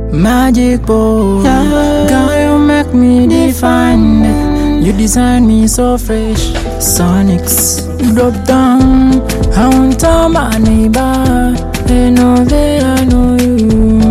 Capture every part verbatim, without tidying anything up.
Magic boy, yeah. Girl, you make me define. You design me so fresh. Sonics, drop down. I want to my neighbor. They know that I know you.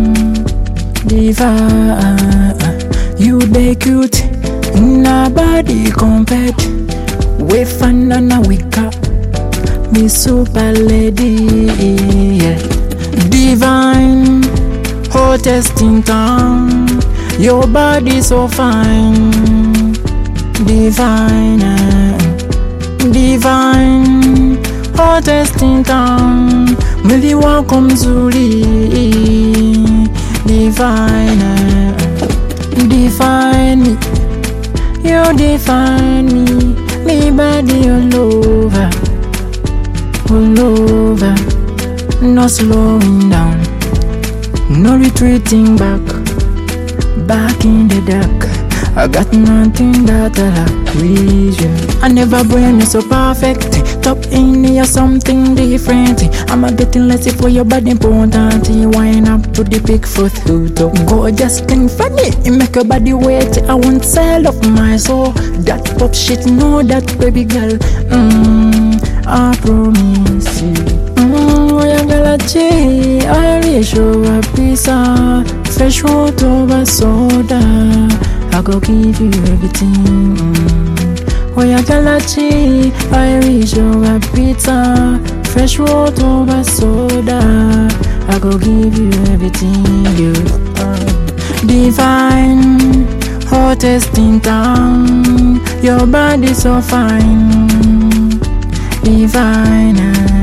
Divine, you they cute. Nobody compared. We fun and a wake up. Me super lady, yeah. Divine, hottest in town. Your body so fine. Divine, divine, hottest in town. Really welcome Zuli. Divine, define me. You define me. Me body all over, all over. No slowing down, no retreating back. Back in the dark, I got nothing that I lack with you. I never brain you so perfect. Top in you something different. I'm a getting less for your body important. You wind up to the big foot hood. Gorgeous thing funny, it make your body wet. I won't sell off my soul. That pop shit, know that baby girl. Mmm, I promise you. Mmm, you gotta cheat. I really show a pizza. Fresh water over soda. I go give you everything. Mm. Oh, you gotta cheat. I reach over pizza. Fresh water over soda. I go give you everything. You uh. Divine, hottest in town. Your body so fine. Divine,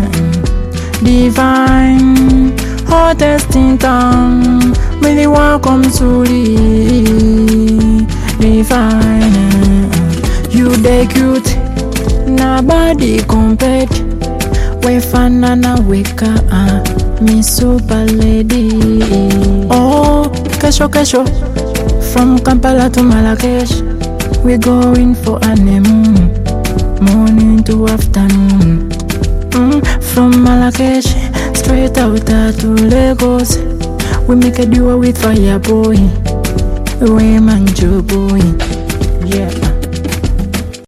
divine, hottest in town. Really welcome to the divine. You they cute, nobody compared. We fun and a wake up, uh, me super lady. Oh, kesho kesho, from Kampala to Marrakesh. We going for honeymoon, morning to afternoon. Mm, from Marrakesh, straight out to Lagos. We make a duo with Fireboy, Raymond Joe boy, yeah.